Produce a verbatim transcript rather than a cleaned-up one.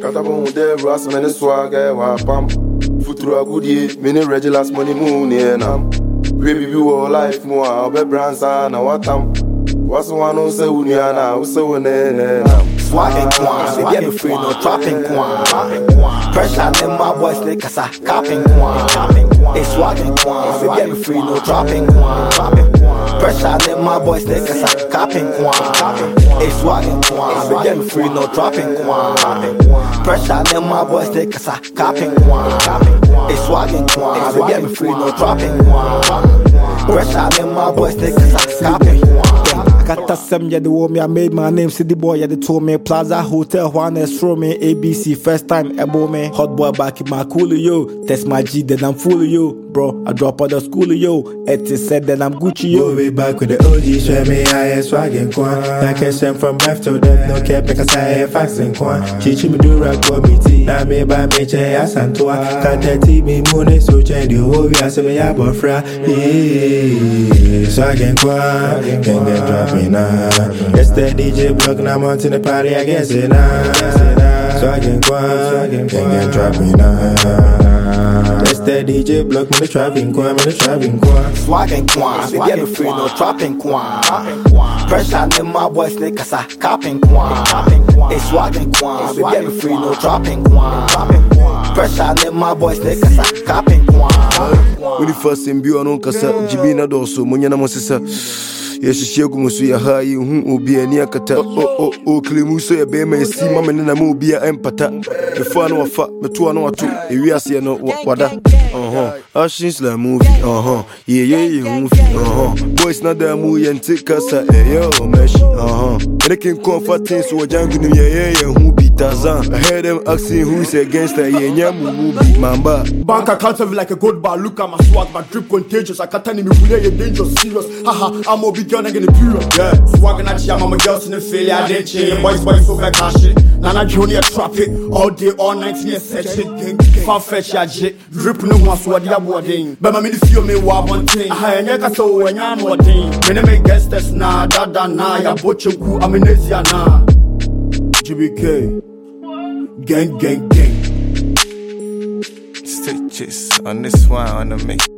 Katabon de ras many swagger wa pam. Futura goodie, many regulars money moon and am. Baby you all life more be bransa na watam. What's one who say Uniana, who say when Swagging Kwan, they get me free, no trapping Kwan. Pressure them my boys like a capping Kwan. They swagging Kwan, they get me free, no trapping Kwan. Pressure them my boys like a capping Kwan. They swagging Kwan, they get me free, no trapping Kwan. Pressure them my boys like a capping Kwan. They swagging Kwan, they get me free, no trapping Kwan. Pressure them my boys like a capping Kwan. Kata sem ya the woman I made my name city boy ya the told me Plaza Hotel one S from me A B C first time ebo me hot boy back in my coolie yo test my G then I'm full of yo bro I drop out of school yo it is said then I'm Gucci yo way back with the O G show me I am swagging Kwan I can send from left to death no cap because I am faxing Kwan Chichi me do rock for me tea na me by me che ya santua kata ti me money so change the whole ya se me ya bofra swagging Kwan can get dropping it's the D J block now I'm on to the party I guess it now Swagging Kwan can get dropping now it's the D J block me the trapping Kwan me the trapping Kwan Swagging Kwan they get me free no trapping Kwan Pressure them my boys like a capping Kwan They swagging Kwan they get me free no trapping Kwan Pressure them my boys like a capping Kwan when the first in Bio no kasa Jibina doso munya na mosisa Yes, she go so ya high who be a near kata. Oh, oh, oh, Climuso, ya be my see mamma and a be a empata. The fun of fat, the two and two, a we are seeing no what. Uh huh. Ashins la movie, uh huh. Yeah, yeah, yeah, movie, uh huh. Boys not the movie and take us a yo, mesh, uh huh. They can comfort things so a jungle, yeah, yeah, yeah, who be Tarzan. I heard them asking who's against the yeah, movie, Mamba. Bank account of like a gold bar, look at my swag, my drip contagious. I can't tell me you're dangerous, serious. Haha, I'm a big girl, I'm gonna pure. Yeah, swagging at you, I'm a girl in the failure, I didn't change. Boys, boys, so back, cash it. Nana Junior trap it, all day, all night, yes, set it. Fan fetch ya jet, drip no one, so what you are boarding. But I'm in the feel me, one thing. I ain't so when I'm more thing. When I make guests, that's nah, that, that, nah, ya butcher, I'm in Asia, nah. G B K, gang, gang, gang. Stitches on this one on the mix.